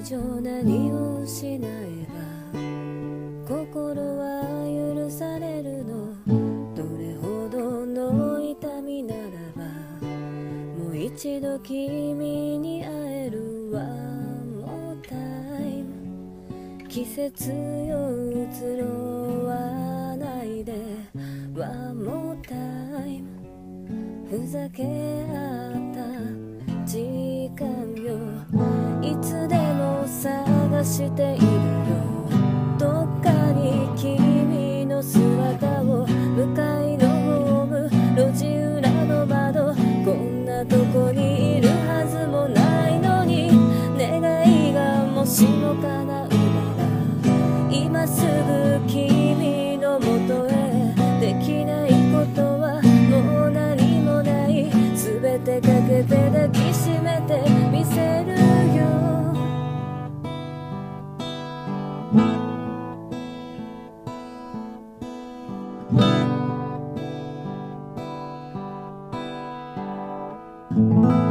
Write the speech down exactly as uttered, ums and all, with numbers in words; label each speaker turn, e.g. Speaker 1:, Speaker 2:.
Speaker 1: 上何を失えば心は許されるの。どれほどの痛みならばもう一度君に会える。 One more time 季節よ移ろわないで One more time ふざけ合った時間よ。いつでも探しているよ。どっかに君の姿を。向かいのホーム路地裏の窓。こんなとこにいるはずもないのに。願いがもしも叶うなら今すぐ君のもとへ。できないことはもう何もない。全てかけて抱きしめてみせるよ。
Speaker 2: うん。